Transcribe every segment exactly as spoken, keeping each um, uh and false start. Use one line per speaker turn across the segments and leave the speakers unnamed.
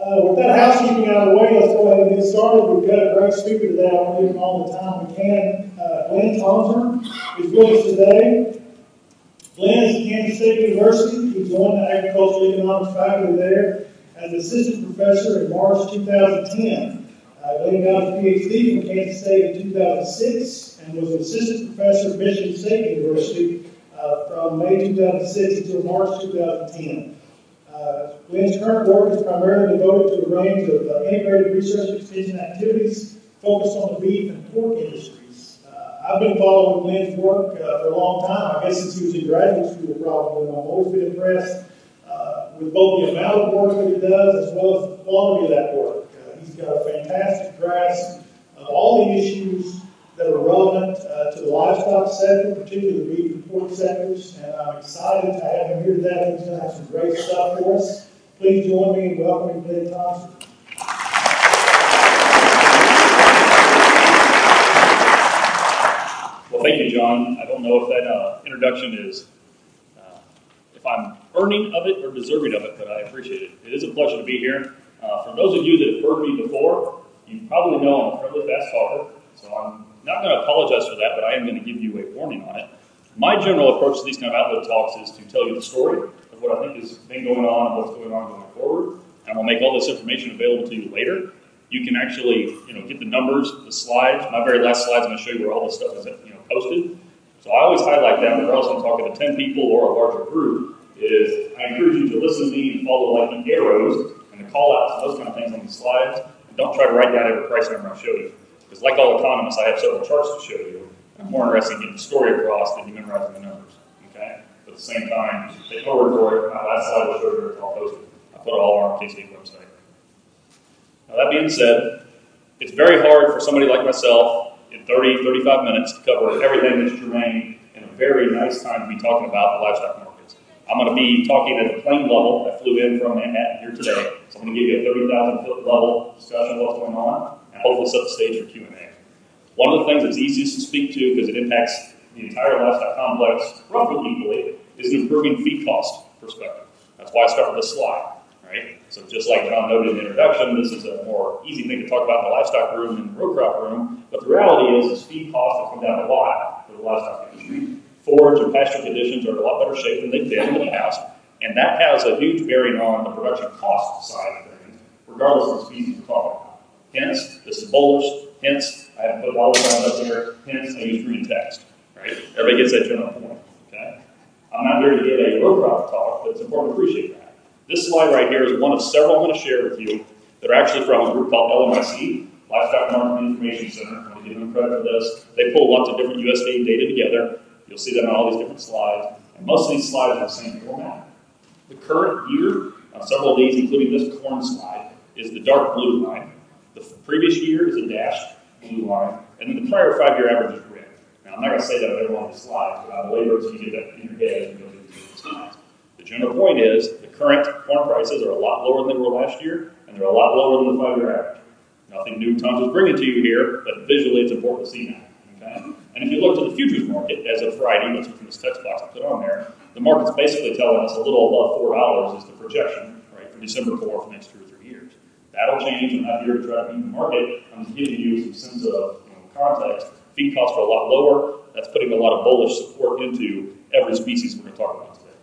Uh, with that housekeeping out of the way, let's go ahead and get started. We've got a great speaker today. I want to give him all the time we can. Uh, Glenn Thompson is with us today. Glenn is at Kansas State University. He joined the agricultural economics faculty there as assistant professor in March two thousand ten. Uh, Glenn got his P H D from Kansas State in two thousand six and was an assistant professor at Michigan State University uh, from May two thousand six until March two thousand ten. Uh, Glenn's current work is primarily devoted to a range of uh, integrated research and extension activities focused on the beef and pork industries. Uh, I've been following Glenn's work uh, for a long time, I guess since he was in graduate school probably, and I've always been impressed uh, with both the amount of work that he does as well as the quality of that work. Uh, he's got a fantastic grasp of all the issues that are relevant uh, to the livestock sector, particularly the beef and pork sectors, and I'm excited to have him here today. He's going to have some great stuff for us. Please join me in welcoming Glenn Thompson.
Well, thank you, John. I don't know if that uh, introduction is, uh, if I'm earning of it or deserving of it, but I appreciate it. It is a pleasure to be here. Uh, for those of you that have heard me before, you probably know I'm a fairly fast talker, so I'm not going to apologize for that, but I am going to give you a warning on it. My general approach to these kind of outlet talks is to tell you the story of what I think has been going on and what's going on going forward, and we'll make all this information available to you later. You can actually, you know, get the numbers, the slides. My very last slide is going to show you where all this stuff is, you know, posted. So I always highlight that, regardless if I'm talking to ten people or a larger group, is I encourage you to listen to me and follow like the arrows and the call-outs and those kind of things on these slides, and don't try to write down every price number I show you. Because like all economists, I have several charts to show you. I'm more interested in getting the story across than you memorizing the numbers. Okay? But at the same time, take my word for it. My last slide will show you where it's all posted. I put it all on our K C website. Now that being said, it's very hard for somebody like myself in thirty, thirty-five minutes to cover everything that's germane in a very nice time to be talking about the livestock markets. I'm going to be talking at the plane level. I flew in from Manhattan here today, so I'm going to give you a thirty thousand foot level discussion of what's going on, and hopefully set the stage for Q and A. One of the things that's easiest to speak to, because it impacts the entire livestock complex roughly equally, is an improving feed cost perspective. That's why I start with this slide, right? So just like John noted in the introduction, this is a more easy thing to talk about in the livestock room than the row crop room, but the reality is, is feed costs have come down a lot for the livestock industry. Forage and pasture conditions are in a lot better shape than they've been in the past, and that has a huge bearing on the production cost side of things, regardless of the species we're talking about. Hence, this is bullish. Hence, I haven't put all the signs up there. Hence, I use green text. Right? Everybody gets that general point. Okay? I'm not here to give a row crop talk, but it's important to appreciate that. This slide right here is one of several I'm going to share with you that are actually from a group called L M I C, Livestock Market Information Center. I want to give them credit for this. They pull lots of different U S D A data together. You'll see that on all these different slides. And most of these slides are the same format. The current year, on several of these, including this corn slide, is the dark blue line. The previous year is a dashed blue line, and then the prior five-year average is red. Now, I'm not going to say that on every one of the slides, but I'll labor so you get that in your head as we go through these slides. The general point is the current corn prices are a lot lower than they were last year, and they're a lot lower than the five-year average. Nothing new Tom is bringing to you here, but visually it's important to see that. Okay? And if you look to the futures market as of Friday, that's from this text box I put on there, the market's basically telling us a little above four dollars is the projection, right, for December fourth for the next two or three years. That'll change. I'm not here to try to beat the market. I'm just giving you some sense of, you know, context. Feed costs are a lot lower. That's putting a lot of bullish support into every species we're going to talk about today.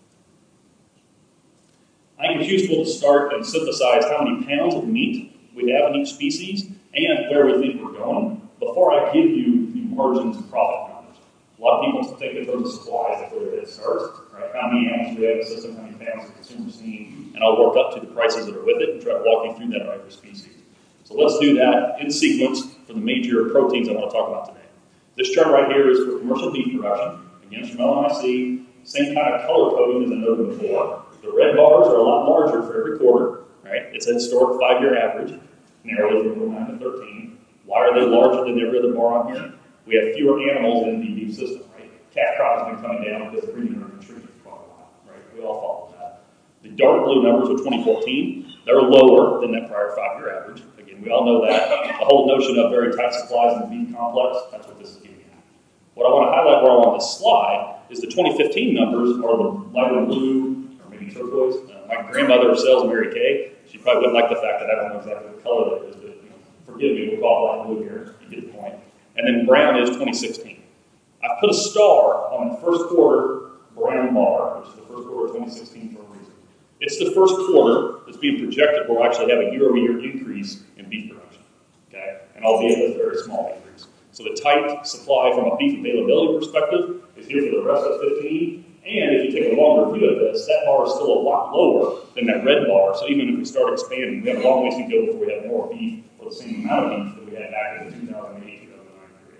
I think it's useful to start and synthesize how many pounds of meat we have in each species and where we think we're going before I give you the margins and profit numbers. A lot of people think in terms of supplies, that's where it starts, right? How many animals do we have in the system, how many pounds the consumer's seeing, and I'll work up to the prices that are with it and try to walk you through that on every species. So let's do that in sequence for the major proteins I want to talk about today. This chart right here is for commercial beef production. Again, it's from L M I C, same kind of color coding as I noted before. The red bars are a lot larger for every quarter, right? It's a historic five-year average, narrowly from nine to thirteen. Why are they larger than every other bar on here? We have fewer animals in the beef system, right? Calf crop has been coming down because the breeding are constricted for quite a while, right? We all follow that. The dark blue numbers are twenty fourteen. They're lower than that prior five-year average. Again, we all know that. The whole notion of very tight supplies in the beef complex, that's what this is getting at. What I want to highlight where I'm on this slide is the twenty fifteen numbers are the lighter blue, or maybe be turquoise. Uh, my grandmother sells Mary Kay. She probably wouldn't like the fact that I don't know exactly what color that is, but you know, forgive me, we'll call it light blue here. You get the point. And then brown is twenty sixteen. I've put a star on the first quarter brown bar, which is the first quarter of twenty sixteen for a reason. It's the first quarter that's being projected where we'll actually have a year-over-year increase in beef production. Okay? And albeit it's a very small increase. So the tight supply from a beef availability perspective is here for the rest of fifteen. And if you take a longer view of this, that bar is still a lot lower than that red bar. So even if we start expanding, we have a long ways to go before we have more beef or the same amount of beef that we had back in the two thousand eight, two thousand nine period.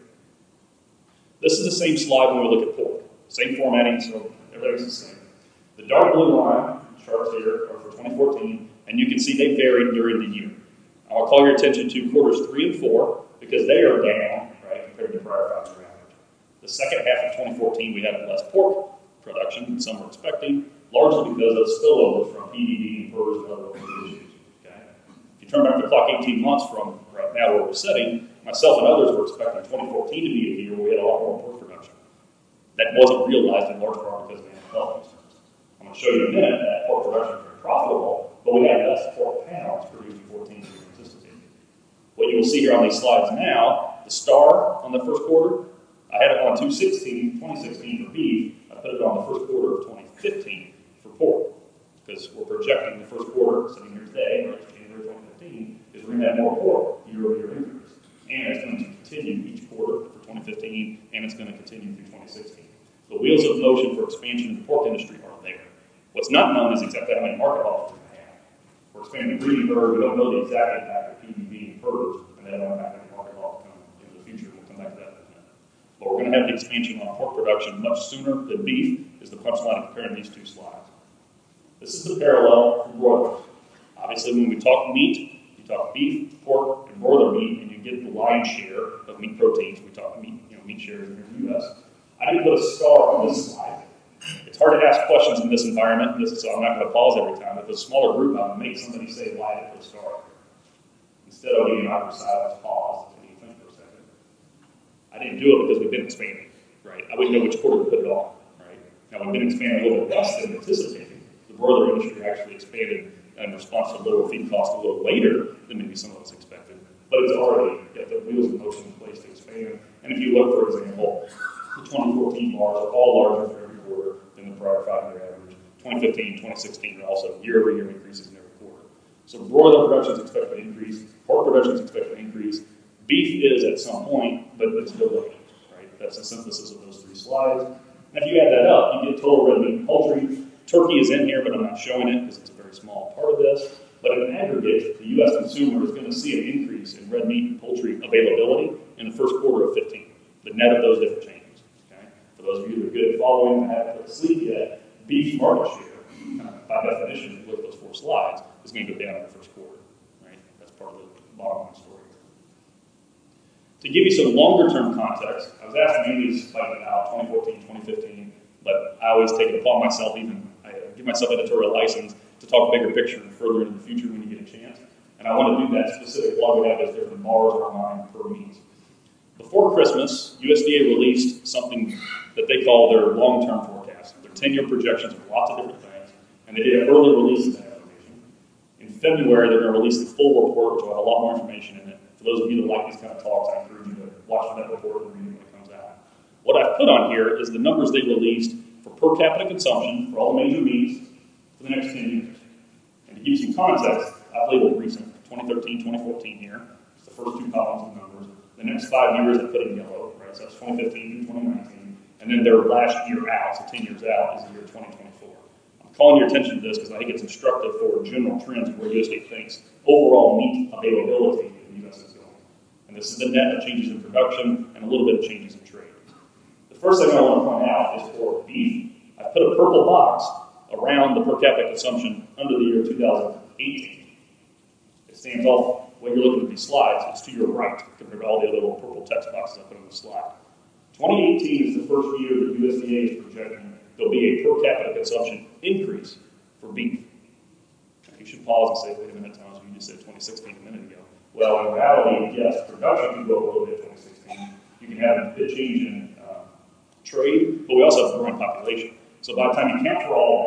This is the same slide when we look at pork. Same formatting, so everything's the same. The dark blue line charts here are for twenty fourteen, and you can see they varied during the year. I'll call your attention to quarters three and four because they are down, right, compared to the prior five-year average. The second half of twenty fourteen, we had less pork production than some were expecting, largely because of spillovers from P D D and P R R S and other local issues. Okay? If you turn back the clock eighteen months from right now where we're sitting, myself and others were expecting twenty fourteen to be a year where we had a lot more pork production. That wasn't realized in large part because of animal health concerns. I'm going to show you in a minute that pork production is very profitable, but we had less pork pounds produced in fourteen than we anticipated. What you will see here on these slides now, the star on the first quarter, I had it on two sixteen, twenty sixteen for beef. I put it on the first quarter of twenty fifteen for pork because we're projecting the first quarter, sitting here today, right, January twenty fifteen, is we're going to have more pork year-over-year increase. And it's going to continue each quarter for twenty fifteen, and it's going to continue through twenty sixteen. The wheels of motion for expansion in the pork industry are there. What's not known is exactly how many market offers we're going to have. We're expanding the breeding herd. We don't know the exact impact of P D B and P R R S, and that will impact the market law to come into the future. We'll come back to that in a minute. But we're going to have the expansion on pork production much sooner than beef, is the punchline of comparing these two slides. This is the parallel for broilers. Obviously, when we talk meat, you talk beef, pork, and broiler meat, and you get the lion's share of meat proteins. We talk meat, you know, meat shares in the U S. I didn't put a star on this slide. It's hard to ask questions in this environment, this is, so I'm not going to pause every time. If it's a smaller group, I would make somebody say why I put a star. Instead of being awkward silence, pause, and you think for a second. I didn't do it because we've been expanding, right? I wouldn't know which quarter to put it on, right? Now, we've been expanding a little bit less than anticipated. The broiler industry actually expanded in response to lower feed costs a little later than maybe some of us expected. But it's already got the wheels in motion in place to expand. And if you look, for example, the twenty fourteen bars are all larger for every quarter than the prior five-year average. twenty fifteen, twenty sixteen are also year-over-year increases in every quarter. So broiler production is expected to increase. Pork production is expected to increase. Beef is at some point, but it's delayed, right? That's the synthesis of those three slides. And if you add that up, you get total red meat and poultry. Turkey is in here, but I'm not showing it because it's a very small part of this. But in aggregate, the U S consumer is going to see an increase in red meat and poultry availability in the first quarter of fifteen. The net of those different changes. Okay? For those of you that are good at following and haven't put sleep yet, beef market share, uh, by definition, if you look at those four slides, is going to go down in the first quarter. Right? That's part of the bottom line story. To give you some longer-term context, I was asked mainly to fight it out twenty fourteen, twenty fifteen, but I always take it upon myself, even I give myself editorial license to talk bigger picture and further into the future when you get a chance. And I want to do that specific blog we have as different bars online per meat. Before Christmas, U S D A released something that they call their long-term forecast. Their ten-year projections for lots of different things, and they did an early release of that information. In February, they're going to release the full report, which will have a lot more information in it. For those of you that like these kind of talks, I encourage you to watch that report and read it when it comes out. What I've put on here is the numbers they released for per capita consumption for all the major meats for the next ten years. And to give you some context, I've labeled recent, twenty thirteen, twenty fourteen here. It's the first two columns of numbers. The next five years I put in yellow, right? So that's twenty fifteen through twenty nineteen. And then their last year out, so ten years out, is the year twenty twenty-four. I'm calling your attention to this because I think it's instructive for general trends where U S D A thinks overall meat availability in the U S is going. And this is the net of changes in production and a little bit of changes in trade. The first thing I want to point out is for beef, I put a purple box around the per capita consumption under the year two thousand eighteen. It stands off. When you're looking at these slides, it's to your right compared to all the other little purple text boxes I put on the slide. twenty eighteen is the first year that U S D A is projecting there'll be a per capita consumption increase for beef. Now, you should pause and say, wait a minute, Thomas, you just said twenty sixteen a minute ago. Well, in reality, yes, production can go up a little bit in twenty sixteen. You can have a bit change in uh, trade, but we also have a growing population. So by the time you capture all of that,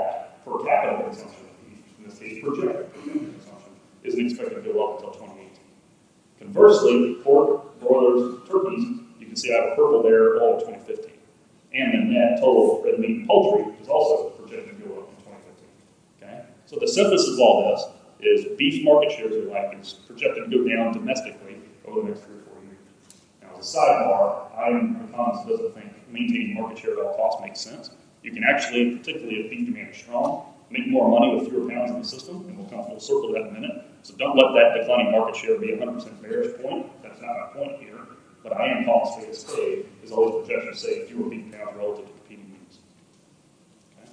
per capita consumption of beef, in this case projected per capita consumption, isn't expected to go up until twenty eighteen. Conversely, pork, broilers, turkeys, you can see I have a purple there all of twenty fifteen. And the net total red meat and poultry is also projected to go up in twenty fifteen. Okay? So the synthesis of all this is beef market share, if you like, is projected to go down domestically over the next three or four years. Now, as a sidebar, I'm economist who doesn't think maintaining market share at all costs makes sense. You can actually, particularly if beef demand is strong, make more money with fewer pounds in the system, and we'll come full circle to that in a minute. So don't let that declining market share be a one hundred percent bearish point. That's not my point here. But I am calling spade a spade, is always projections say fewer beef pounds relative to competing meats. Okay.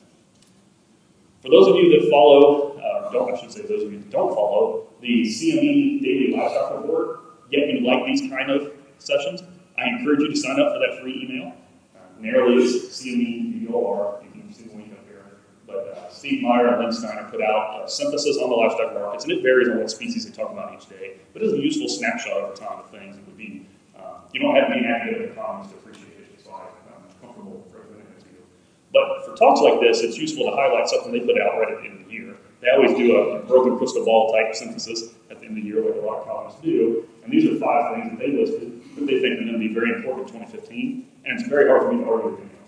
For those of you that follow, uh, don't, I should say those of you that don't follow, the C M E Daily Livestock Report, yet you like these kind of sessions, I encourage you to sign up for that free email. Uh, narrowly is C M E D O R, you can see the link up here. But uh, Steve Meyer and Lynn Steiner put out a synthesis on the livestock markets, and it varies on what species they talk about each day, but it's a useful snapshot over time of things. It would be, uh, you don't have to be an academic economist to appreciate it, so I'm comfortable recommending it to you. But for talks like this, it's useful to highlight something they put out right at the end of the year. They always do a broken crystal ball type synthesis at the end of the year, like a lot of economists do, and these are five things that they listed that they think are going to be very important in twenty fifteen, and it's very hard for me to argue with them.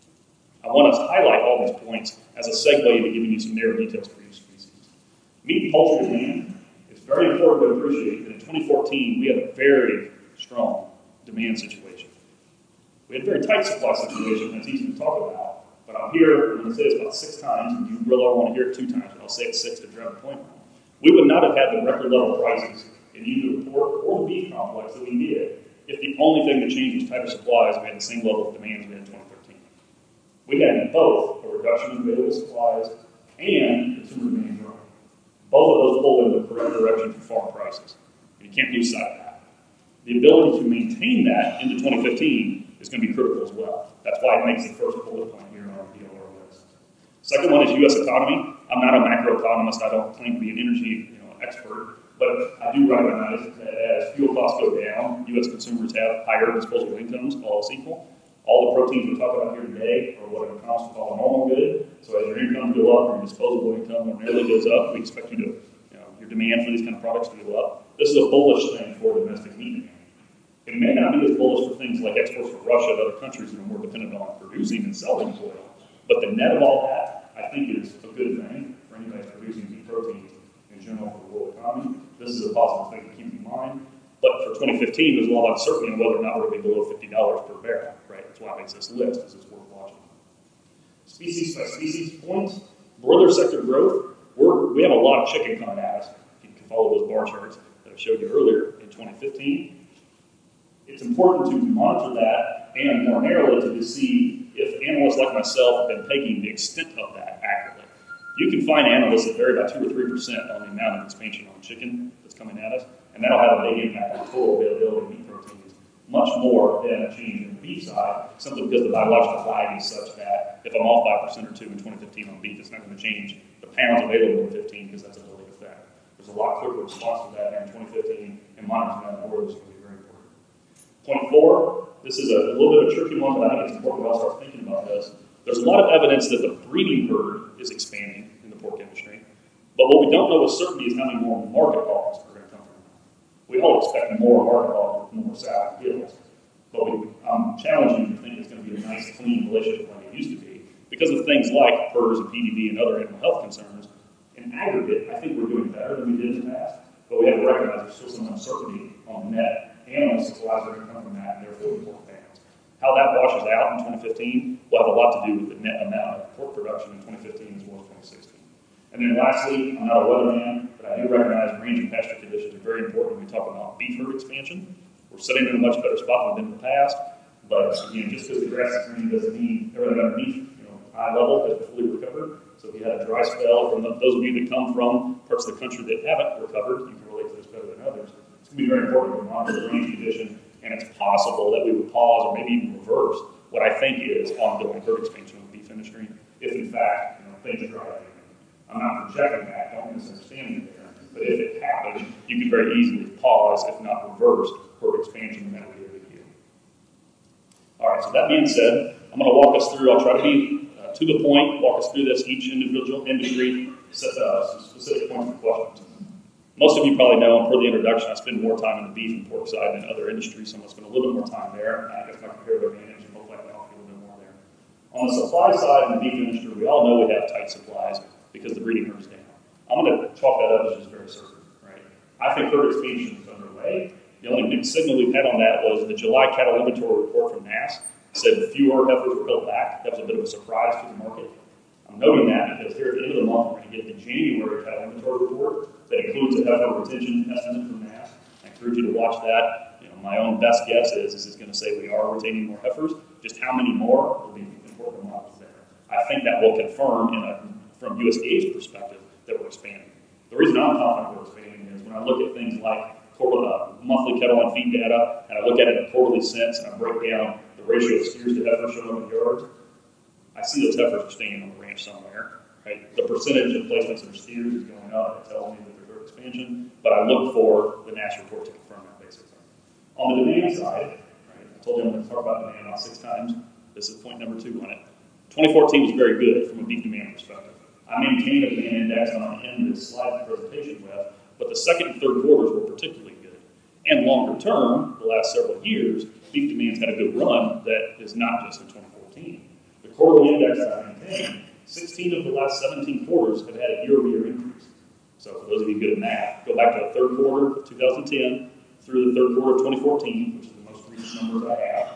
I want to highlight all these points as a segue into giving you some narrow details for each species. Meat and poultry demand, it's very important to appreciate that in twenty fourteen, we had a very strong demand situation. We had a very tight supply situation that's easy to talk about, but I'm here, I'm going to say this about six times, and you really want to hear it two times, but I'll say it six to drive the point home. We would not have had the record level prices in either the pork or the beef complex that we did if the only thing that changed was tighter supplies and we had the same level of demand as we had in twenty thirteen. We had both a reduction in available supplies and consumer demand growing. Both of those pulled in the correct direction for farm prices. And you can't lose sight of that. The ability to maintain that into twenty fifteen is going to be critical as well. That's why it makes the first bullet point here on our D O R list. Second one is U S economy. I'm not a macroeconomist. I don't claim to be an energy you know, expert, but I do recognize that as fuel costs go down, U S consumers have higher disposable incomes, all else equal. All the proteins we talk about here today are what economists call a normal good. So as your income go up, or your disposable income ordinarily goes up, we expect you to, you know, your demand for these kind of products to go up. This is a bullish thing for domestic meat demand. It may not be as bullish for things like exports from Russia and other countries that are more dependent on producing and selling oil. But the net of all that, I think, is a good thing for anybody that's producing meat proteins in general for the world economy. This is a positive thing to keep in mind. But for twenty fifteen, there's a lot of uncertainty on whether or not we're going to be below fifty dollars per barrel, right? That's why it makes this list, because it's worth watching. Species by species points, broiler sector growth, we're, we have a lot of chicken coming at us. You can follow those bar charts that I showed you earlier in twenty fifteen. It's important to monitor that and more narrowly to see if analysts like myself have been taking the extent of that accurately. You can find analysts that vary by two or three percent on the amount of expansion on chicken that's coming at us, and that'll have a big impact on total availability of meat proteins, much more than a change in the beef side, simply because the biological lag is such that if I'm off by a percent or two in twenty fifteen on beef, it's not going to change the pounds available in fifteen because that's a delayed effect. There's a lot quicker response to that in twenty fifteen, and monitoring that board is going to be very important. Point four, this is a, a little bit of a tricky one, but I think it's important to all start thinking about this. There's a lot of evidence that the breeding herd is expanding in the pork industry, but what we don't know with certainty is how many more market hogs are going to come from that. We all expect more market hogs with more sow gills, but we, I'm challenging you to think it's going to be a nice, clean relationship like it used to be because of things like PRRS and P D B and other animal health concerns. In aggregate, I think we're doing better than we did in the past, but we have to recognize there's still some uncertainty on the net animal supplies that are going to come from that, and therefore the pork pounds. How that washes out in twenty fifteen will have a lot to do with the net amount of pork production in twenty fifteen as well as twenty sixteen. And then lastly, I'm not a weatherman, but I do recognize range and pasture conditions are very important when we talk about beef herd expansion. We're sitting in a much better spot than we've been in the past, but again, just because the grass is green doesn't mean everything underneath, you know, eye level has fully recovered. So if you had a dry spell, from the, those of you that come from parts of the country that haven't recovered, you can relate to this better than others. It's going to be very important to monitor the range condition, and it's possible that we would pause or maybe even reverse what I think is ongoing herd expansion of the beef industry if, in fact, you know, things dry up. I'm not projecting that, don't misunderstand me there, but if it happens, you can very easily pause, if not reverse, herd expansion no matter what you do. All right, so that being said, I'm going to walk us through, I'll try to be uh, uh, to the point, walk us through this, each individual industry, set uh, some specific points of questions. Most of you probably know, and per the introduction, I spend more time on the beef and pork side than other industries, so I'm going to spend a little bit more time there. I guess my comparative advantage, and hopefully I can offer a little bit more there. On the supply side in the beef industry, we all know we have tight supplies because the breeding herd is down. I'm going to chalk that up as just very certain, right? I think herd expansion is underway. The only big signal we've had on that was the July cattle inventory report from N A S said fewer heifers were built back. That was a bit of a surprise to the market. I'm noting that because here at the end of the month, we're going to get the January cattle inventory report that includes a heifer retention estimate from N A S. I encourage you to watch that. You know, my own best guess is, is it's going to say we are retaining more heifers. Just how many more will be important models there. I think that will confirm, in a, from U S D A's perspective, that we're expanding. The reason I'm confident we're expanding is when I look at things like quarterly, uh, monthly cattle on feed data, and I look at it in a quarterly sense, and I break down the ratio of steers to heifers showing up in yards, I see those heifers are staying on the ranch somewhere. Right? The percentage of placements of steers is going up. It tells me that there's herd expansion, but I look for the N A S report to confirm that basically. On the demand side, right, I told you I'm going to talk about demand about six times. This is point number two on it. twenty fourteen was very good from a beef demand perspective. I maintained a demand index on the end of this slide presentation with, but the second and third quarters were particularly good. And longer term, the last several years, beef demand's had a good run that is not just in twenty fourteen. The quarterly index that I maintained, sixteen of the last seventeen quarters have had a year-over-year increase. So for those of you good at math, go back to the third quarter of two thousand ten through the third quarter of twenty fourteen, which is the most recent numbers I have.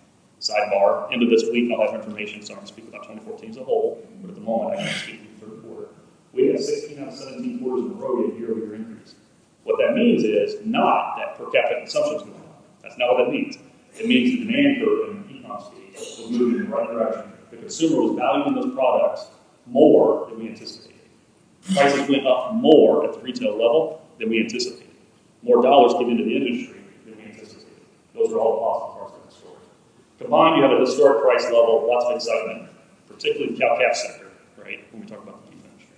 Sidebar, end of this week I'll have information, so I'm going to speak about twenty fourteen as a whole, but at the moment I can speak to the third quarter. We had sixteen out of seventeen quarters in a row get a year-over-year increase. What that means is not that per capita consumption is going up. That's not what that means. It means the demand curve in the econ stage was moving in the right direction. The consumer was valuing those products more than we anticipated. Prices went up more at the retail level than we anticipated. More dollars came into the industry than we anticipated. Those are all the positive parts of the story. Combined, you have a historic price level, lots of excitement, particularly the cow-calf sector, right, when we talk about the beef industry.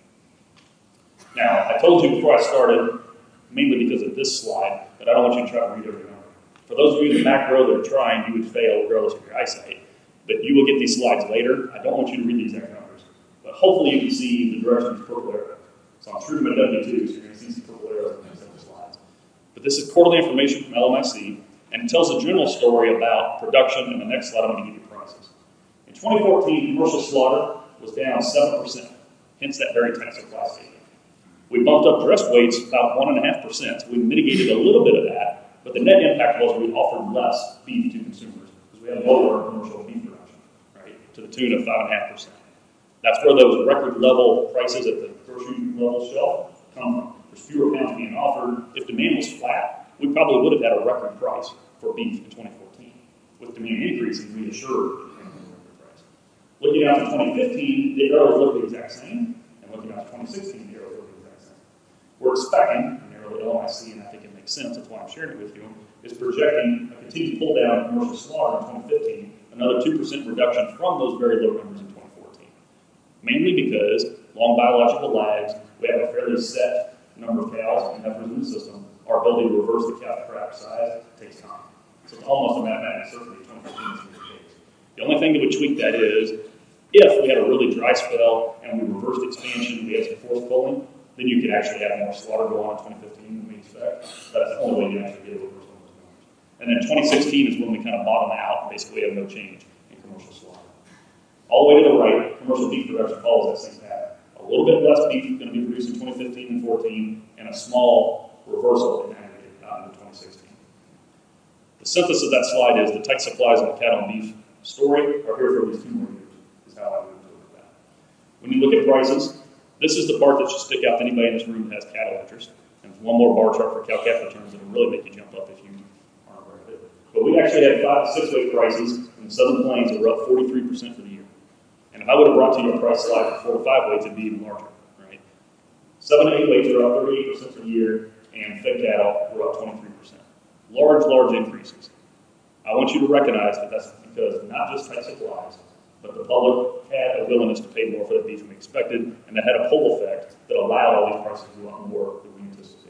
Now, I told you before I started, mainly because of this slide, that I don't want you to try to read every number. For those of you in the macro that are trying, you would fail regardless of your eyesight. But you will get these slides later. I don't want you to read the exact numbers. But hopefully you can see the direction of the purple arrow. So I'm true to my W two, so you're going to see some purple arrows in the next couple slides. But this is quarterly information from L M I C, and it tells a general story about production. And the next slide, I'm going to give you prices. In twenty fourteen, commercial slaughter was down seven percent, hence that very tight supply statement. We bumped up dress weights about one point five percent, so we mitigated a little bit of that, but the net impact was we offered less beef to consumers because we had lower commercial beef production, right, to the tune of five point five percent. That's where those record level prices at the grocery level shelf come from. There's fewer pounds being offered. If demand was flat, we probably would have had a record price for beef in twenty fourteen. With demand increasing, we assured a record price. Looking out to twenty fifteen, the arrows look the exact same, and looking out to twenty sixteen, the arrows look the exact same. We're expecting, primarily L M I C, and I think it makes sense, that's why I'm sharing it with you, is projecting a continued pull down in commercial slaughter in twenty fifteen, another two percent reduction from those very low numbers in twenty fourteen. Mainly because long biological lags, we have a fairly set number of cows and heifers in the system. Our ability to reverse the calf crap size takes time. So it's almost a mathematical certainty twenty fifteen is going to be the case. The only thing that would tweak that is if we had a really dry spell and we reversed expansion, we had some forced culling, then you could actually have more slaughter go on in twenty fifteen than we expect. That's the only way you actually get a reversal of those numbers. And then twenty sixteen is when we kind of bottom out and basically have no change in commercial slaughter. All the way to the right, commercial beef production follows that same pattern. A little bit less beef is going to be produced in twenty fifteen and fourteen, and a small reversal in aggregate uh, in twenty sixteen. The synthesis of that slide is the tight supplies of the cattle and beef story are here for at least two more years, is how I would interpret that. When you look at prices, this is the part that should stick out to anybody in this room that has cattle interest. And one more bar chart for cow-calf returns that will really make you jump up if you aren't aware of it. But we actually had five to six weight prices in the Southern Plains that were up forty-three percent for the year. And if I would have brought to you a price slide for four to five weights, it'd be even larger, right? Seven to eight weights are up thirty-eight percent for the year, and fed cattle were up twenty-three percent. Large, large increases. I want you to recognize that that's because not just tight supplies, but the public had a willingness to pay more for that beef than we expected, and that had a pull effect that allowed all these prices to go up more than we anticipated.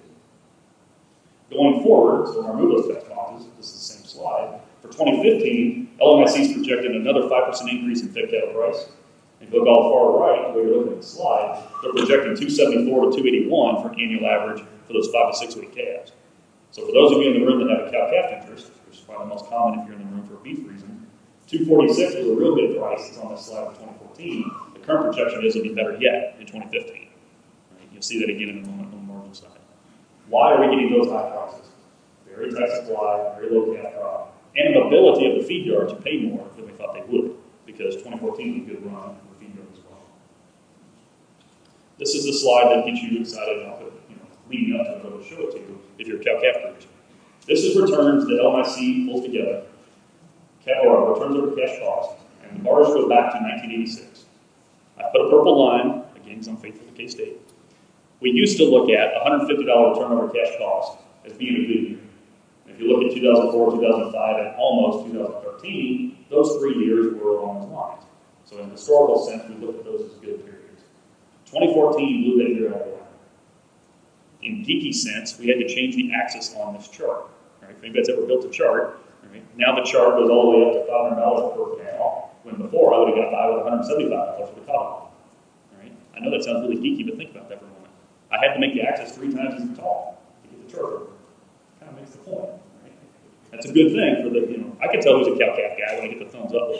Going forward, so in our move list text boxes, this is the same slide, for twenty fifteen, L M I C is projecting another five percent increase in fed cattle price. If you look all far right, where you're looking at the slide, they're projecting two seventy-four to two eighty-one for annual average for those five to six week calves. So for those of you in the room that have a cow-calf interest, which is probably the most common if you're in the room for a beef reason, two forty-six was a real good price. It's on this slide for twenty fourteen. The current projection is it'll be better yet in twenty fifteen. Right? You'll see that again in a moment on the margin side. Why are we getting those high prices? Very tight supply, very low calf crop, and an ability of the feed yard to pay more than we thought they would, because twenty fourteen was a good run for feed yard as well. This is the slide that gets you excited, and I'll put, you know, leading up to it, I'll show it to you if you're a cow-calf producer. This is returns that L M I C pulls together, or returns over cash cost, and the bars go back to nineteen eighty-six. I put a purple line, again, because I'm faithful to K-State. We used to look at one hundred fifty dollars return over cash cost as being a good year. If you look at two thousand four, two thousand five, and almost two thousand thirteen, those three years were along those lines. So in a historical sense, we look at those as good periods. twenty fourteen blew that year out of the water. In geeky sense, we had to change the axis on this chart. Right? If anybody's ever built a chart, right? Now the chart goes all the way up to five hundred dollars per cow, when before I would have got by with one hundred seventy-five dollars for the cow. Right? I know that sounds really geeky, but think about that for a moment. I had to make the axis three times as tall to get the chart over. Kind of makes the point. Right? That's a good thing for the, you know, I can tell who's a cow-calf guy when I get the thumbs up.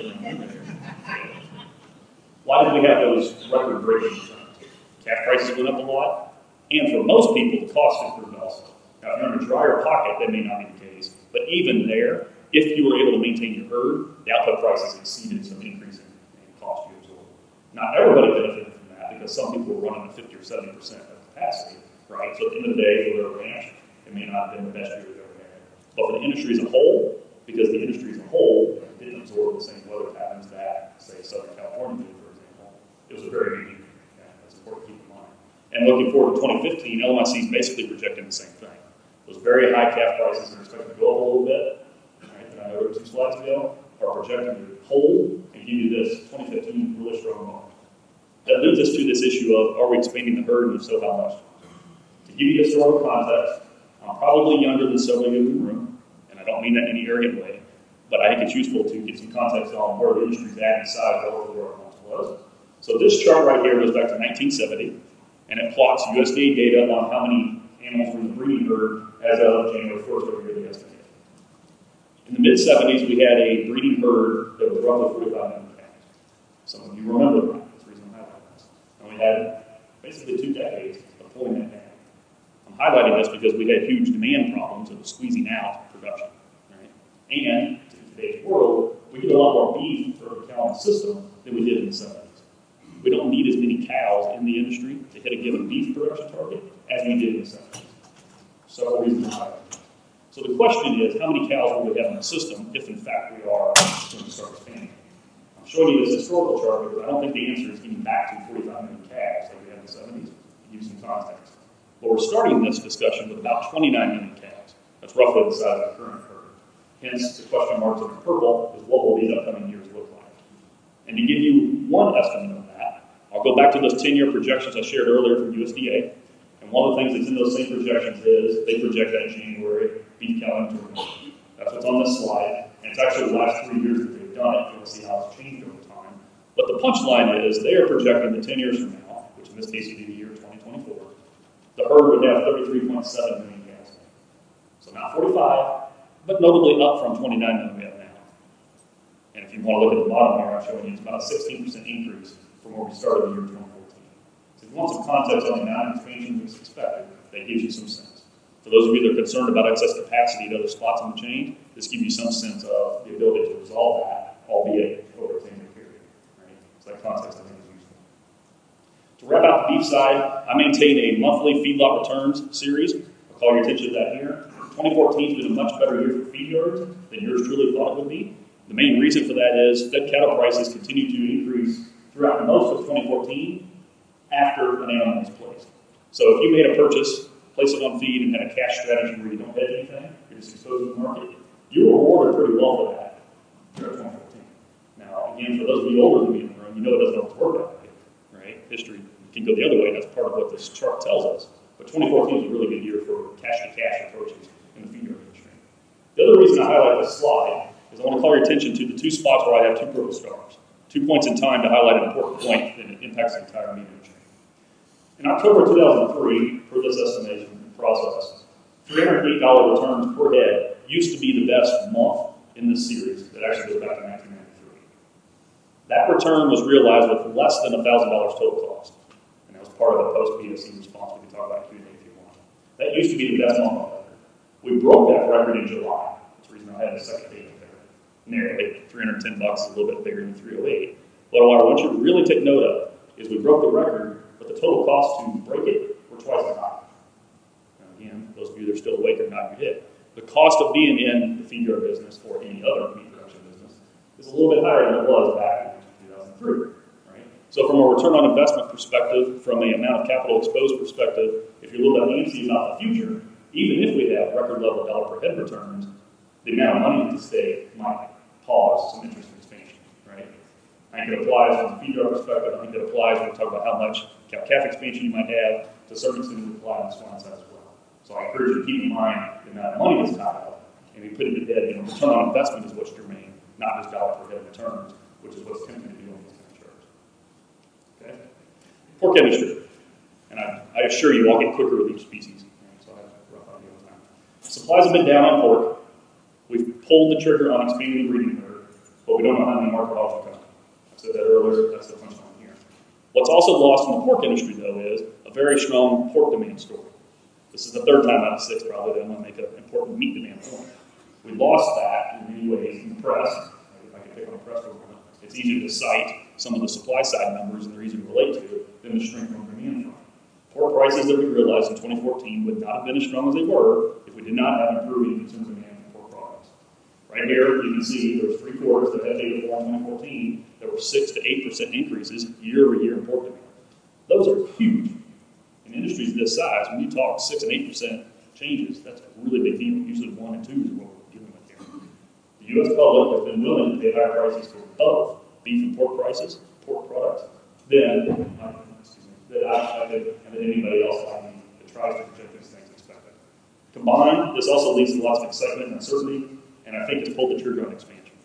Why did we have those record-breaking returns? Calf prices went up a lot, and for most people, the cost improved also. Now, if you're in a drier pocket, that may not be the case, but even there, if you were able to maintain your herd, the output prices exceeded some increase in cost you absorbed. Not everybody benefited from that, because some people were running at fifty or seventy percent of capacity, right? So at the end of the day, for their ranch, it may not have been the best year they've ever had. But for the industry as a whole, because the industry as a whole didn't absorb the same weather patterns that, say, Southern California did, for example, it was a very good year. Yeah, that's important to keep in mind. And looking forward to twenty fifteen, L M I C is basically projecting the same thing. Those very high calf prices are expected to go up a little bit, right, that I noted two slides ago, are projected to hold and give you this twenty fifteen really strong mark. That leads us to this issue of, are we expanding the herd, and if so, how much? To give you historical context, I'm probably younger than several of you in the room, and I don't mean that in any arrogant way, but I think it's useful to get some context on where the industry's at and size relative to where it once was. So this chart right here goes back to nineteen seventy, and it plots U S D A data on how many animals from the breeding herd as of January first over here, the estimate. In the mid seventies, we had a breeding herd that was roughly forty-five million cows. Some of you remember that. That's the reason I'm highlighting this. And we had basically two decades of pulling that down. I'm highlighting this because we had huge demand problems that was squeezing out production. Right? And in today's world, we get a lot more beef for every cow in the system than we did in the seventies. We don't need as many cows in the industry to hit a given beef production target as we did in the seventies. Several reasons why. So the question is, how many cows will we have in the system if in fact we are going to start expanding? I'm showing you this historical chart because I don't think the answer is getting back to forty-five million calves like we had in the seventies. To give you some context. But we're starting this discussion with about twenty-nine million calves. That's roughly the size of the current herd. Hence, the question marks in purple is what will these upcoming years look like? And to give you one estimate on that, I'll go back to those ten-year projections I shared earlier from U S D A. And one of the things that's in those same projections is they project that January beef cow inventory. That's what's on this slide. And it's actually the last three years that they've done it. You'll see how it's changed over time. But the punchline is they are projecting that ten years from now, which in this case would be the year twenty twenty-four, the herd would have thirty-three point seven million cows. So not forty-five, but notably up from twenty-nine million we have now. And if you want to look at the bottom here, I'm showing you it's about a sixteen percent increase from where we started the year twenty fourteen. So if you want some context on the amount of expansion that's expected, that gives you some sense. For those of you that are concerned about excess capacity at other spots on the chain, this gives you some sense of the ability to resolve that, albeit over a ten-year period. Right? So that context, I think, is useful. To wrap out the beef side, I maintain a monthly feedlot returns series. I'll call your attention to that here. twenty fourteen has been a much better year for feed yards than yours truly thought it would be. The main reason for that is fed cattle prices continue to increase throughout most of twenty fourteen after an animal is placed. So if you made a purchase, place it on feed, and had a cash strategy where you don't hedge anything, you're just exposed to the market, you were rewarded pretty well for that during twenty fourteen. Now, again, for those of you older than me in the room, you know it doesn't always work that way, right? History can go the other way, and that's part of what this chart tells us. But twenty fourteen was a really good year for cash-to-cash approaches in the feed yard industry. The other reason I highlight this slide is I want to call your attention to the two spots where I have two purple stars. Two points in time to highlight an important point that impacts the entire meat industry. In October two thousand three, per this estimation process, three hundred eight dollars returns per head used to be the best month in this series that actually goes back to nineteen ninety-three. That return was realized with less than one thousand dollars total cost. And that was part of the post-B S C response we can talk about Q and A if you want. That used to be the best month on record. We broke that record in July. That's the reason I had the second date there. Narrowly, three hundred ten bucks is a little bit bigger than three oh eight. But what I want you to really take note of is we broke the record, but the total cost to break it were twice as high. Now again, those of you that are still awake are nodding your head. The cost of being in the feed yard business or any other meat production business is a little bit higher than it was back in two thousand three. Right? So from a return on investment perspective, from the amount of capital exposed perspective, if you're a little bit antsy about the future, even if we have record level dollar per head returns, the amount of money at stake might pause some interest in expansion, right? I think it applies from the feed yard perspective. I think it applies when we talk about how much cow-calf expansion you might have. To a certain extent, it would apply on the swine side as well. So I encourage you to keep in mind the amount of money that's tied up, and we put it to bed. You know, return on investment is what's germane, not just dollar per head returns, which is what's tempting to do on these kind of charts. Okay? Pork industry, and I, I assure you, I'll get quicker with each species. So I have a rough idea of time. Supplies have been down on pork. We've pulled the trigger on expanding the breeding herd, but we don't know how many market hogs will come. I said that earlier, that's the punchline here. What's also lost in the pork industry, though, is a very strong pork demand story. This is the third time out of six, probably, that I'm going to make an important meat demand point. We lost that in many ways in the press. If I could pick on the press for a moment, it's easier to cite some of the supply side numbers, and they're easy to relate to, than the strength on demand front. Pork prices that we realized in twenty fourteen would not have been as strong as they were if we did not have improving consumer demand. Right here, you can see there's three quarters that had data for in twenty fourteen. There were six to eight percent increases year over year in pork demand. Those are huge. In industries this size, when you talk six and eight percent changes, that's a really big deal. Usually one and two is what we're dealing with here. The U S public has been willing to pay higher prices for both beef and pork prices, pork products, than, uh, excuse me, than I, I did, and than anybody else like me that tries to project these things expected. Combined, this also leads to lots of excitement and uncertainty. And I think it's pulled the trigger on expansion.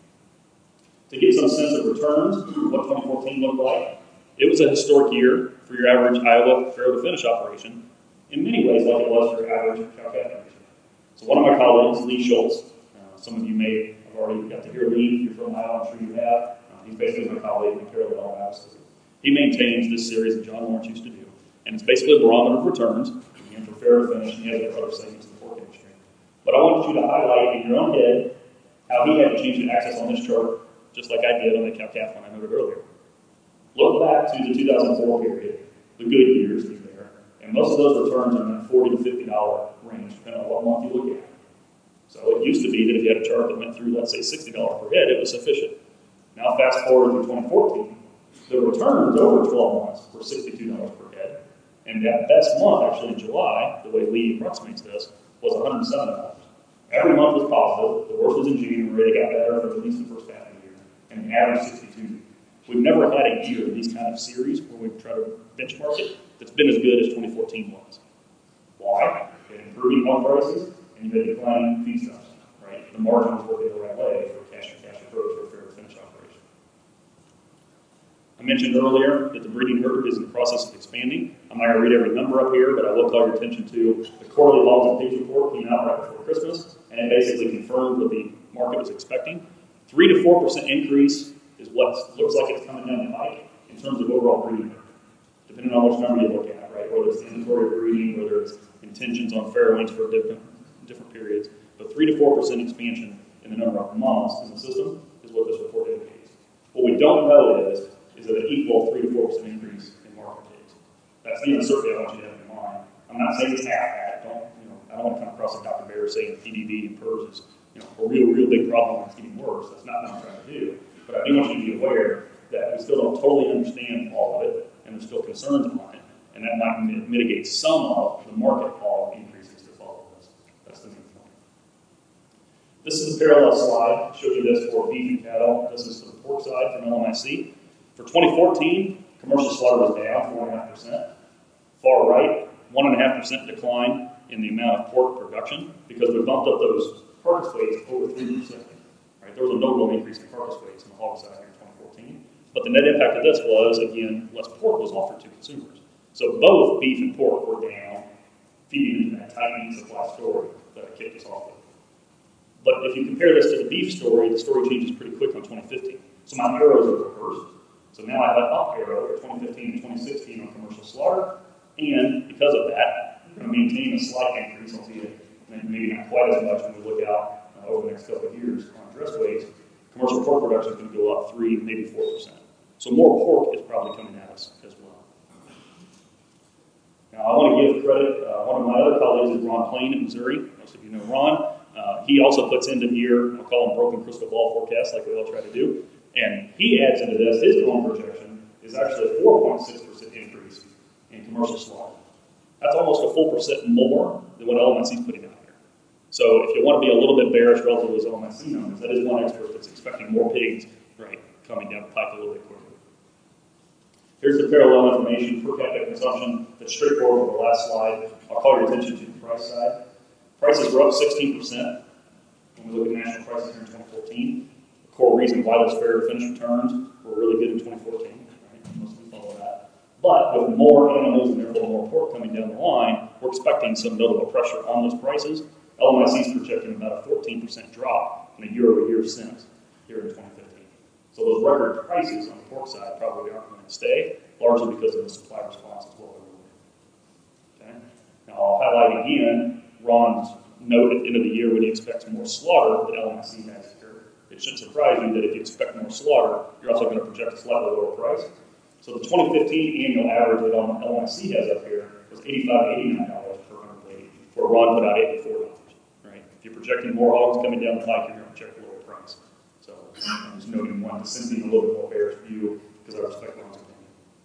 To get some sense of returns, what twenty fourteen looked like, it was a historic year for your average Iowa farrow-to-finish operation, in many ways like it was for your average cow-calf operation. So one of my colleagues, Lee Schultz, uh, some of you may have already got to hear Lee, if you're from Iowa, I'm sure you have. Uh, he's basically my colleague in Carolina House. He maintains this series that John Lawrence used to do, and it's basically a barometer of returns, again, for farrow-to-finish, and he has other segments of the pork industry. But I want you to highlight in your own head how he had to change the axis on this chart, just like I did on the cow-calf one I noted earlier. Look back to the two thousand four period, the good years through there, and most of those returns are in that forty to fifty dollar range, depending on what month you look at. So it used to be that if you had a chart that went through, let's say, sixty dollars per head, it was sufficient. Now fast forward to twenty fourteen, the returns over twelve months were sixty-two dollars per head, and that best month, actually in July, the way Lee approximates this, was one hundred seven dollars. Every month was positive. The worst was in January. It got better for at least the first half of the year. And the average sixty-two. We've never had a year of these kind of series where we try to benchmark it that's been as good as twenty fourteen was. Why? You had improving hog prices and you had declining feedstuffs, right? The margin was working the right way for a cash-to-cash approach for a fair finish operation. I mentioned earlier that the breeding herd is in the process of expanding. I'm not going to read every number up here, but I will call your attention to the quarterly hogs and pigs report came out right before Christmas, and it basically confirmed what the market was expecting. Three to four percent increase is what looks like it's coming down the pike in terms of overall breeding herd, depending on which number you look at, right? Whether it's the inventory of breeding, whether it's intentions on farrowings for different different periods. But three to four percent expansion in the number of months in the system is what this report indicates. What we don't know is is that an equal three to four percent increase in market pigs. That's the uncertainty I want you to have in mind. I'm not saying it's half that. Don't you know? I don't want to come across like Doctor Bear saying P D B and P R R S is you know a real, real big problem and it's getting worse. That's not what I'm trying to do. But I do want you to be aware that we still don't totally understand all of it, and there's still concerns on it, and that might mitigate some of the market hog increases to follow this. That's the main point. This is a parallel slide. I showed you this for beef and cattle. This is for the pork side from L M I C. For twenty fourteen, commercial slaughter was down four point five percent. Far right, one point five percent decline in the amount of pork production because we bumped up those carcass weights over three percent. Right? There was a notable increase in carcass weights in the hog side here in twenty fourteen. But But the net impact of this was, again, less pork was offered to consumers. So both beef and pork were down, feeding into that tight meat supply story that I kicked us off with. But if you compare this to the beef story, the story changes pretty quick on twenty fifteen. So my arrows are reversed. So now I have an up arrow for twenty fifteen and twenty sixteen on commercial slaughter. And because of that, we're going to maintain a slight increase, albeit maybe not quite as much when we look out uh, over the next couple of years on dress weights. Commercial pork production is going to go up three, maybe four percent. So more pork is probably coming at us as well. Now, I want to give credit. Uh, one of my other colleagues is Ron Plain in Missouri. Most of you know Ron. Uh, he also puts into here, I'll call them broken crystal ball forecasts, like we all try to do. And he adds into this, his own projection is actually a four point six percent increase in commercial slaughter. That's almost a full percent more than what L M S C is putting out here. So if you want to be a little bit bearish relative to those L M S C numbers, that is one expert that's expecting more pigs, right, coming down the pike a little bit quicker. Here's the parallel information per capita consumption. That's straightforward for the last slide. I'll call your attention to the price side. Prices were up sixteen percent when we look at national prices here in twenty fourteen. The core reason why those fair to finish returns were really good in twenty fourteen. Right? Most of you follow that. But with more animals and therefore more pork coming down the line, we're expecting some notable pressure on those prices. L M I C is projecting about a fourteen percent drop in a year-over-year sense here in twenty fifteen. So those record prices on the pork side probably aren't going to stay, largely because of the supply response as well. Okay? Now I'll highlight again Ron's note at the end of the year when he expects more slaughter that L M I C has here. It should surprise you that if you expect more slaughter, you're also going to project a slightly lower price. So the twenty fifteen annual average that L M I C has up here was eighty-five to eighty-nine dollars per hundredweight, where Ron put out eighty-four dollars. Right? If you're projecting more hogs coming down the pike, you're going to project a lower price. So I'm just noting one dissenting a little bit more bearish view because I respect Ron's opinion.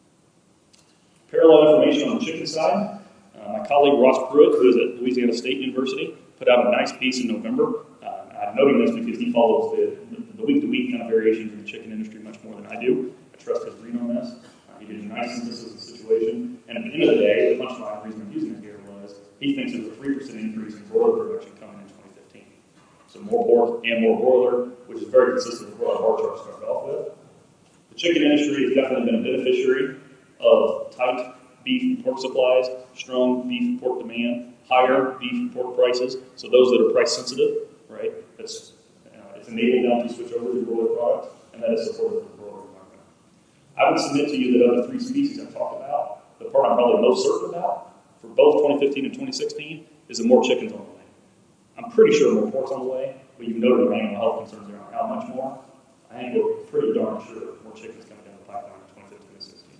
Parallel information on the chicken side. Uh, my colleague Ross Pruitt, who is at Louisiana State University, put out a nice piece in November. Uh, I'm noting this because he follows the, the, the week-to-week kind of variations in the chicken industry much more than I do. I trust his read on this. Uh, he did a nice synthesis of the situation. And at the end of the day, the punchline, the reason I'm using it here was he thinks there's a three percent increase in broiler production coming in twenty fifteen. So more pork and more broiler, which is very consistent with what our bar chart started off with. The chicken industry has definitely been a beneficiary of tight beef and pork supplies, strong beef and pork demand, higher beef and pork prices. So those that are price sensitive, right, that's uh, it's enabled them to switch over to broiler products, and that is supportive of the broiler market. I would submit to you that of the three species I've talked about, the part I'm probably most certain about for both twenty fifteen and twenty sixteen is that more chicken's on the way. I'm pretty sure more pork's on the way, but you've noted my animal health concerns around how much more. I think we're pretty darn sure more chicken's coming down the pipeline in twenty fifteen and sixteen.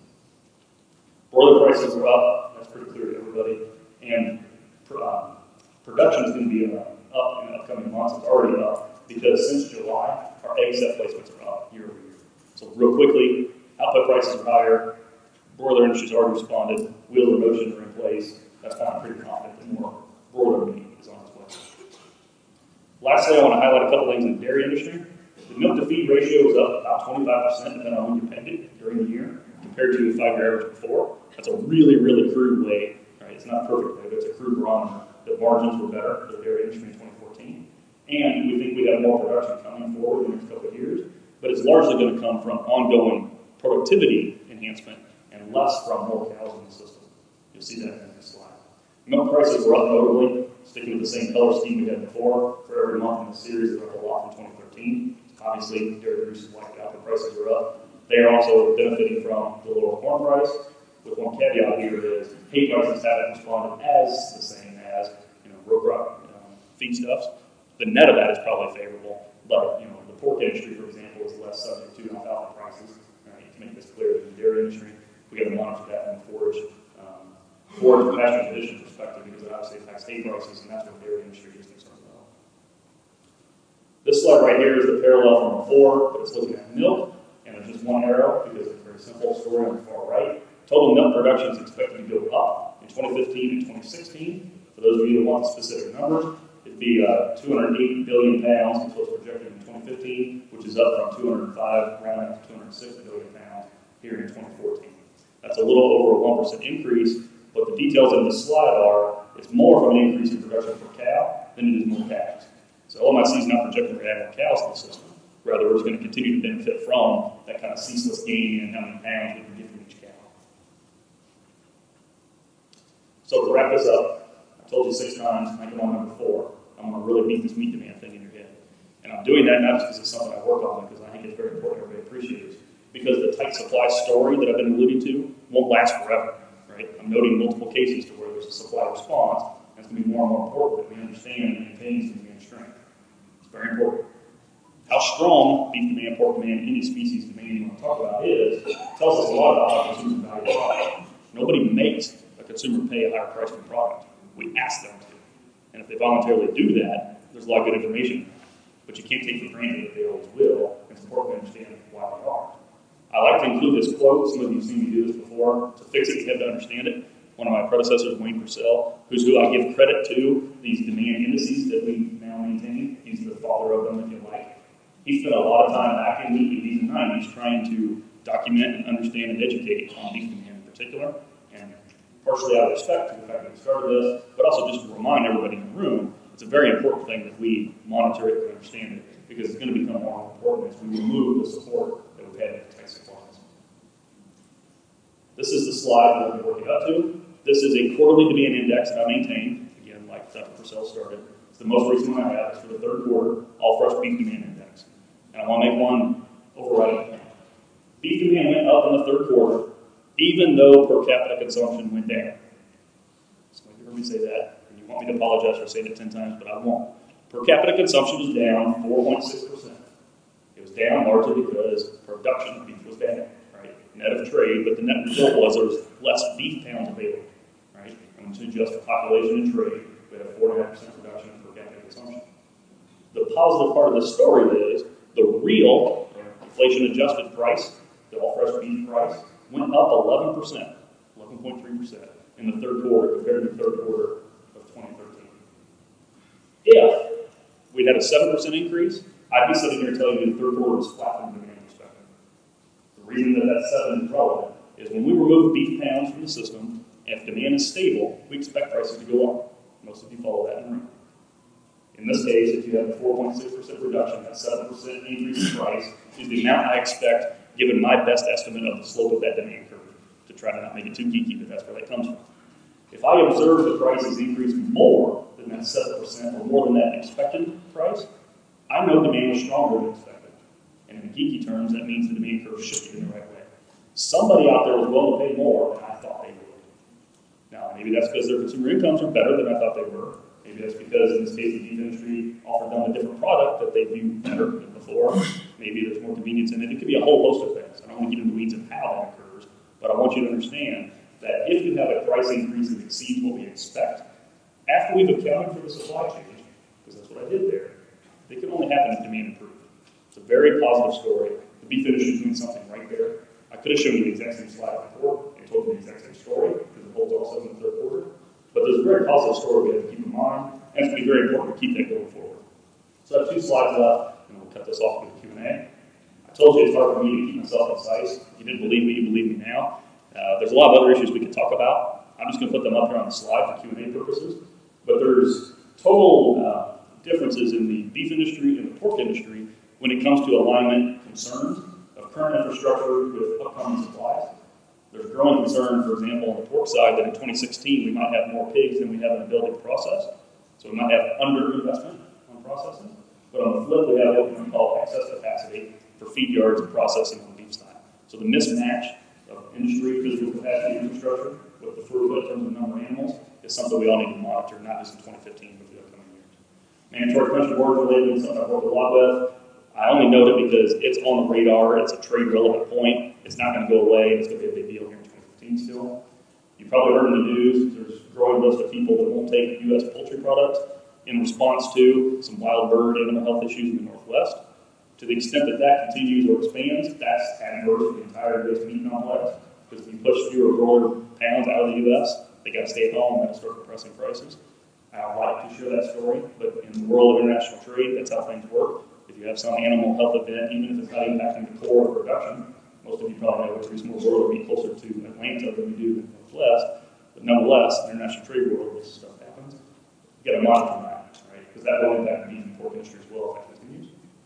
Broiler prices are up, that's pretty clear to everybody, and uh, production is going to be uh, up in the upcoming months. It's already up because since July, our egg set placements are up year over year. So real quickly, output prices are higher, broiler industry's already responded, wheels in motion are in place. That's why I'm pretty confident that more broiler meat is on its way. Lastly, I want to highlight a couple things in the dairy industry. The milk to feed ratio is up about twenty-five percent depending on when you penned it during the year compared to the five-year average before. That's a really, really crude way, right? It's not a perfect way, but it's a crude barometer. The margins were better for the dairy industry in twenty fourteen. And we think we have more production coming forward in the next couple of years, but it's largely going to come from ongoing productivity enhancement and less from more cows in the system. You'll see that in the next slide. Milk prices were up notably, sticking with the same color scheme we had before. For every month in the series, they're up a lot from twenty thirteen. Obviously, dairy producers like out, the prices are up. They are also benefiting from the lower corn price. With one caveat here is hay prices haven't responded as the same as you know row crop um, feedstuffs. The net of that is probably favorable, but you know the pork industry, for example, is less subject to alfalfa prices. Right, to make this clear, than the dairy industry, we got to monitor that in the forage, um, forage from pasture condition perspective because it obviously affects hay prices, and that's what the dairy industry is concerned about. This slide right here is the parallel from before, but it's looking at milk, and there's just one arrow because it's a very simple story on the far right. Total milk production is expected to go up in twenty fifteen and twenty sixteen. For those of you that want the specific numbers, it'd be uh, two hundred eight billion pounds, which was projected in twenty fifteen, which is up from two hundred five, rounding up to two hundred six billion pounds here in twenty fourteen. That's a little over a one percent increase, but the details in this slide are it's more from an increase in production per cow than it is more calves. So L M I C is not projecting to add more cows to the system. Rather, we're just going to continue to benefit from that kind of ceaseless gain in how many pounds we can get from each cow. So to wrap this up, I told you six times, I come on number four. I'm going to really beat this meat demand thing in your head. And I'm doing that not just because it's something I work on, because I think it's very important everybody appreciates. Because the tight supply story that I've been alluding to won't last forever, right? I'm noting multiple cases to where there's a supply response, and it's going to be more and more important that we understand and maintain some demand strength. It's very important. How strong beef demand, pork demand, any species demand you want to talk about is, tells us a lot about how consumers value the product. Nobody makes a consumer pay a higher price for the product. We ask them to. And if they voluntarily do that, there's a lot of good information. But you can't take for granted that they always will. It's important to understand why they are. I like to include this quote. Some of you have seen me do this before. To fix it, you have to understand it. One of my predecessors, Wayne Purcell, who's who I give credit to, these demand indices that we now maintain. He's the father of them, if you like. He spent a lot of time back in the eighties and nineties trying to document and understand and educate on beef demand in particular. And partially out of respect to the fact that we started this, but also just to remind everybody in the room, it's a very important thing that we monitor it and understand it, because it's going to become more important as we remove the support that we've had in the tight supplies. This is the slide that we're working up to. This is a quarterly demand index that I maintain. Again, like Doctor Purcell started. It's the most recent one I have. It's for the third quarter, all fresh beef demand index. And I want to make one overriding point. Beef demand went up in the third quarter, even though per capita consumption went down. So you heard me say that. You want me to apologize for saying it ten times, but I won't. Per capita consumption was down four point six percent. It was down largely because production of beef was down, right? Net of trade, but the net result was there was less beef pounds available, right? And when you adjust for population and trade, we had a four point five percent reduction in per capita consumption. The positive part of the story is the real inflation-adjusted price, the all-fresh beef price, went up eleven percent, eleven point three percent in the third quarter compared to the third quarter of twenty thirteen. If we'd had a seven percent increase, I'd be sitting here telling you the third quarter was flat from a demand perspective. The reason that that seven is relevant is when we remove beef pounds from the system, and if demand is stable, we expect prices to go up. Most of you follow that in the room. In this case, if you have a four point six percent reduction, that seven percent increase in price is the amount I expect given my best estimate of the slope of that demand curve, to try to not make it too geeky, but that's where that comes from. If I observe the prices increase more than that seven percent or more than that expected price, I know demand is stronger than expected. And in geeky terms, that means the demand curve shifted in the right way. Somebody out there was willing to pay more than I thought they would. Now, maybe that's because their consumer incomes are better than I thought they were. Maybe that's because, in this case, the beef industry offered them a different product that they viewed better than before. Maybe there's more convenience in it. It could be a whole host of things. I don't want to get into the weeds of how that occurs, but I want you to understand that if you have a price increase that exceeds what we expect, after we've accounted for the supply change, because that's what I did there, it can only happen if demand improves. It's a very positive story. The beef industry is doing something right there. I could have shown you the exact same slide before and told you the exact same story, because it holds also in the third quarter. But there's a very positive story we have to keep in mind, and it's going to be very important to keep that going forward. So I have two slides left, and we'll cut this off with a Q and A. I told you it's hard for me to keep myself concise. If you didn't believe me, you believe me now. Uh, there's a lot of other issues we could talk about. I'm just going to put them up here on the slide for Q and A purposes. But there's total uh, differences in the beef industry and the pork industry when it comes to alignment concerns of current infrastructure with upcoming supplies. There's growing concern, for example, on the pork side that in twenty sixteen we might have more pigs than we have an ability to process. So we might have underinvestment on processing. But on the flip, we have what we call excess capacity for feed yards and processing on the beef side. So the mismatch of industry, physical capacity, and infrastructure with the throughput in terms of number of animals is something we all need to monitor, not just in twenty fifteen, but for the upcoming years. Mandatory country board related is something I've worked a lot with. I only note it because it's on the radar. It's a trade relevant point. It's not going to go away. It's going to be a big deal here in twenty fifteen still. You probably heard in the news, there's a growing list of people that won't take U S poultry products in response to some wild bird animal health issues in the Northwest. To the extent that that continues or expands, that's adverse for the entire U S meat complex. Because if you push fewer broiler pounds out of the U S, they got to stay at home and that'll start depressing prices. I don't like to share that story, but in the world of international trade, that's how things work. If you have some animal health event, even if it's not even impacting the core of production, most of you probably know we produce more broiler meat closer to Atlanta than we do in the Northwest. But nonetheless, in the international trade world, this stuff happens. You got to monitor that, right? Because that will impact the beef and pork industry as well if that continues.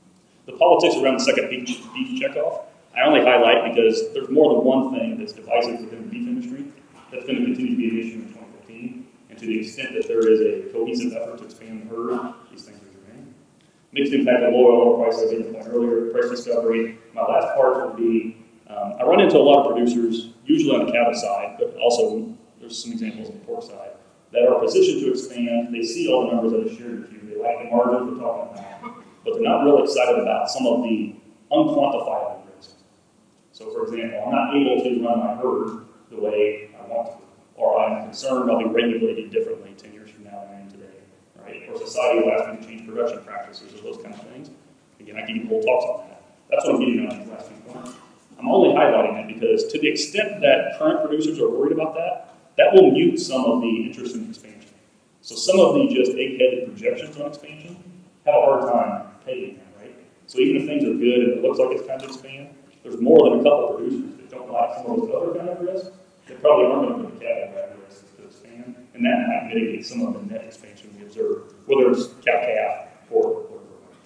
The politics around the second beef, beef checkoff, I only highlight because there's more than one thing that's divisive within the beef industry that's going to continue to be an issue in twenty fifteen. And to the extent that there is a cohesive effort to expand the herd, these things will remain. Mixed impact of low oil prices, I made the point earlier, price discovery. My last part would be, um, I run into a lot of producers, usually on the cattle side, but also there's some examples on the pork side, that are positioned to expand. They see all the numbers that I shared with you. They like the margins we're talking about, but they're not real excited about some of the unquantifiable risks. So, for example, I'm not able to run my herd the way I want to, or I'm concerned I'll be regulated differently ten years from now than I am today, right? Or society will ask me to change production practices or those kind of things. Again, I can give whole talks on that. That's what I'm getting on these last few points. I'm only highlighting that because to the extent that current producers are worried about that, that will mute some of the interest in expansion. So some of the just egg-headed projections on expansion have a hard time pegging that, right? So even if things are good and it looks like it's time to expand, there's more than a couple of producers that don't like some of those other kind of risks that probably aren't going to put the cattle back risks to expand, and that might mitigate some of the net expansion we observe, whether it's cow-calf or or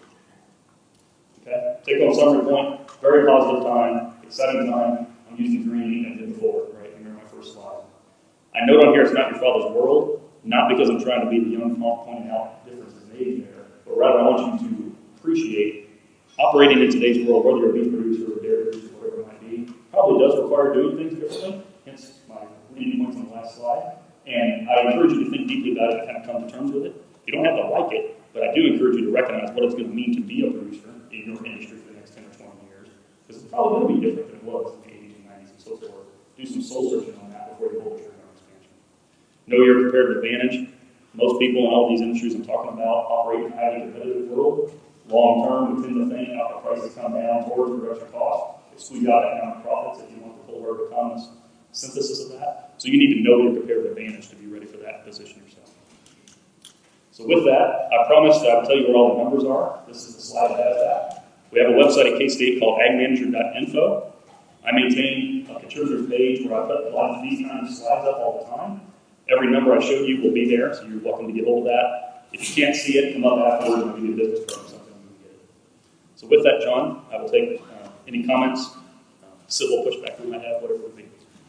okay? Take-home summary point, very positive time, exciting time. I'm using green and then forward, right? Remember my first slide. I note on here it's not your father's world, not because I'm trying to be the young punk pointing out differences in age there, but rather I want you to appreciate operating in today's world, whether you're a beef producer or a dairy producer, whatever it might be, probably does require doing things differently, hence my leading points on the last slide. And I encourage you to think deeply about it and kind of come to terms with it. You don't have to like it, but I do encourage you to recognize what it's going to mean to be a producer in your industry for the next ten or twenty years, because it's probably going to be different than it was in the eighties and nineties and so forth. Do some soul searching on that before you pull the trigger on expansion. Know your comparative advantage. Most people in all these industries I'm talking about operate in a highly competitive world. Long term, within the thing, how the prices come down towards production cost, it squeeze out economic profits if you want the full herd economist synthesis of that. So you need to know your comparative advantage to be ready for that and position yourself. So with that, I promised I would tell you where all the numbers are. This is the slide that has that. We have a website at K-State called ag manager dot info. I maintain a contributor page where I put a lot of these kinds of slides up all the time. Every number I showed you will be there, so you're welcome to get hold of that. If you can't see it, come up afterwards and I'll give you a business card or something. So with that, John, I will take uh, any comments, uh, civil pushback we might have, whatever it would be.